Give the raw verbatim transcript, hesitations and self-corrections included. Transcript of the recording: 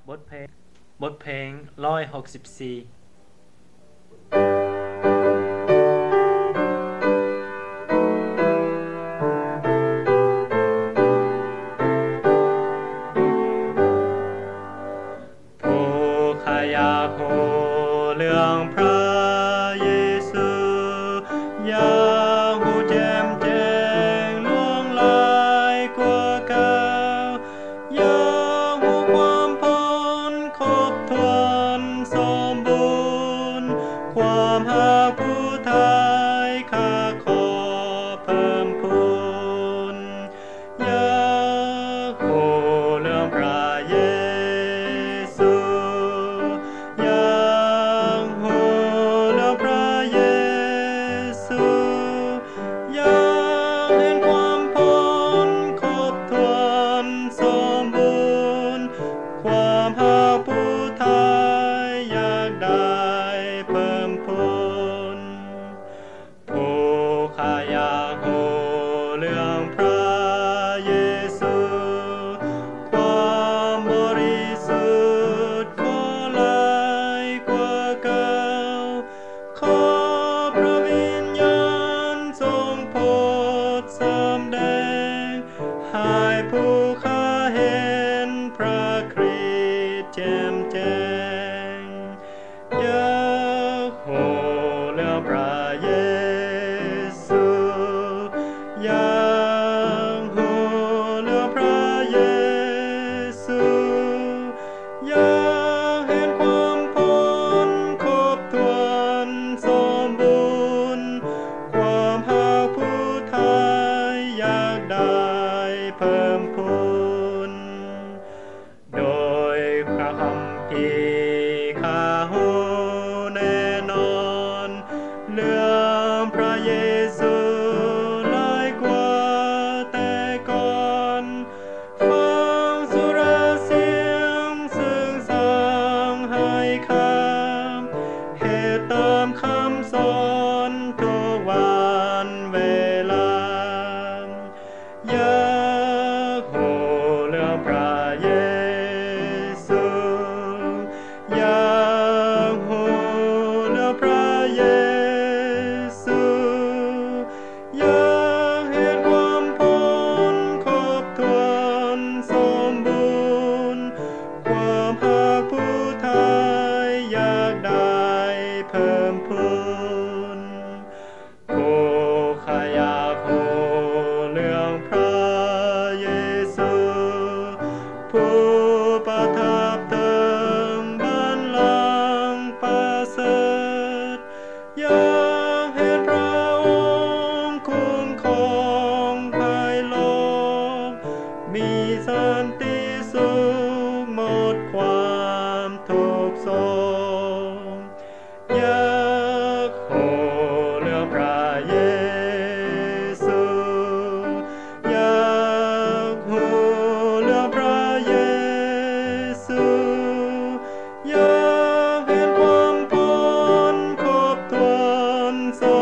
บทเพลงบทเพลงร้อยหกสิบสี่ผู้ข้าอยากรู้เรื่องพระเยซูอยากรู้แจ่มแจ้งล่วงลายกว่าเก่าอยากรู้ความพ้นครบถ้วนสมบูรณ์ความรักผู้ไทยข้าขอเพิ่มพูนอยากรู้เรื่องพระเยซูอยากรู้เรื่องพระเยซูอยากเห็นความพ้นครบถ้วนสมบูรณ์ความรักผู้ไทยอยากได้เพิ่มพูนผู้ข้าอยากรู้เรื่องพระเยซูความบริสุทธิ์ขอหลายกว่าเก่าขอพระวิญญาณทรงโปรดสำแดงให้ผู้ข้าเห็นพระคริสต์แจ่มแจ้งอยากรู้เรื่องพระเยซูอยากรู้เรื่องพระเยซูอยากเห็นความพ้นครบถ้วนสมบูรณ์ความรักผู้ไทยอยากได้เพิ่มพูนโดยพระคัมภีร์ข้ารู้แน่นอนเรื่องพระเยซูหลายกว่าแต่ก่อนฟังสุรเสียงซึ่งสร้างให้ข้าเหตุตามคำสอนทุกวันเวลาอยากรู้เรื่องพระเยซูอยากรู้เรื่องพระเยซูอยากเห็นความพ้นครบถ้วนสมบูรณ์ความรักผู้ไทยอยากได้เพิ่มพูนผู้ข้าอยากรู้เรื่องพระเยซูผู้ประทับเทิงบัลลังก์ประเสริฐอยากเห็นพระองค์คุ้มครองภายโลกมีสันติสุขหมดความทุกข์โศกอยากรู้เรื่องพระเยซูอยากรู้เรื่องพระเยซูอยากเห็นความพ้นครบถ้วนส